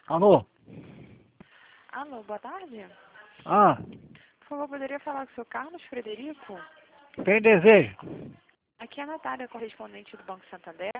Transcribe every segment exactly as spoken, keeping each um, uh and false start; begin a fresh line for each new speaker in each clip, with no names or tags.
Alô?
Alô, boa tarde.
Ah,
Por favor, poderia falar com o seu Carlos Frederico?
quem deseja?
Aqui é a Natália, correspondente do Banco Santander.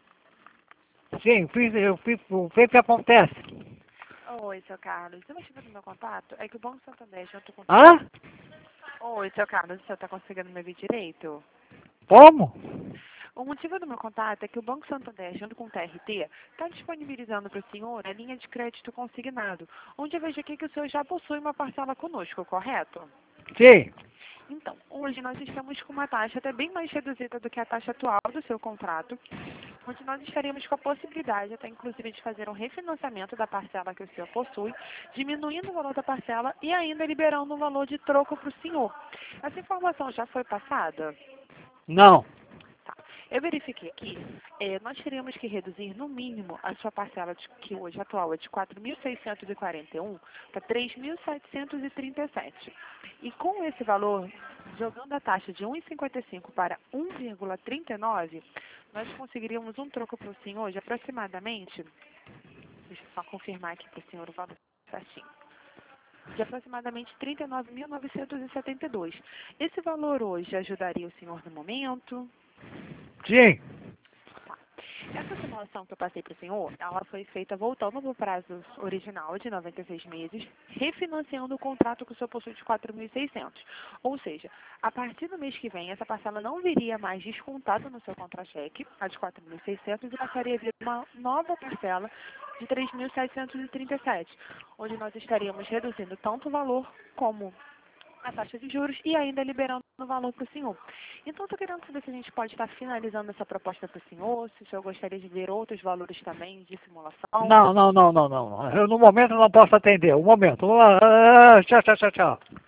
Sim, fiz, eu fiz, o que que acontece?
Oi, seu Carlos. O motivo do meu contato é que o Banco Santander, junto com...
Hã?
Oi, seu Carlos, o senhor está conseguindo me ouvir direito?
Como?
O motivo do meu contato é que o Banco Santander, junto com o T R T, está disponibilizando para o senhor a linha de crédito consignado, onde eu vejo aqui que o senhor já possui uma parcela conosco, correto?
Sim.
Então, hoje nós estamos com uma taxa até bem mais reduzida do que a taxa atual do seu contrato, onde nós estaríamos com a possibilidade, até inclusive, de fazer um refinanciamento da parcela que o senhor possui, diminuindo o valor da parcela e ainda liberando o valor de troco para o senhor. Essa informação já foi passada?
Não.
Tá. Eu verifiquei aqui, eh, nós teríamos que reduzir no mínimo a sua parcela, de, que hoje atual é de quatro mil seiscentos e quarenta e um para três mil setecentos e trinta e sete. E com esse valor, jogando a taxa de um vírgula cinquenta e cinco para um vírgula trinta e nove, nós conseguiríamos um troco para o senhor de aproximadamente, deixa eu só confirmar aqui para o senhor o valor certinho, de aproximadamente trinta e nove mil novecentos e setenta e dois. Esse valor hoje ajudaria o senhor no momento?
Sim.
Tá. Essa simulação que eu passei para o senhor, ela foi feita voltando para o prazo original de noventa e seis meses, refinanciando o contrato que o senhor possui de quatro mil e seiscentos. Ou seja, a partir do mês que vem, essa parcela não viria mais descontada no seu contra-cheque, a de quatro mil e seiscentos, e passaria a vir uma nova parcela de três mil setecentos e trinta e sete, onde nós estaríamos reduzindo tanto o valor como a taxa de juros e ainda liberando o valor para o senhor. Então, estou querendo saber se a gente pode estar finalizando essa proposta para o senhor, se o senhor gostaria de ver outros valores também de simulação.
Não, não, não, não, não. Eu no momento não posso atender. Um momento. Ah, tchau, tchau, tchau, tchau.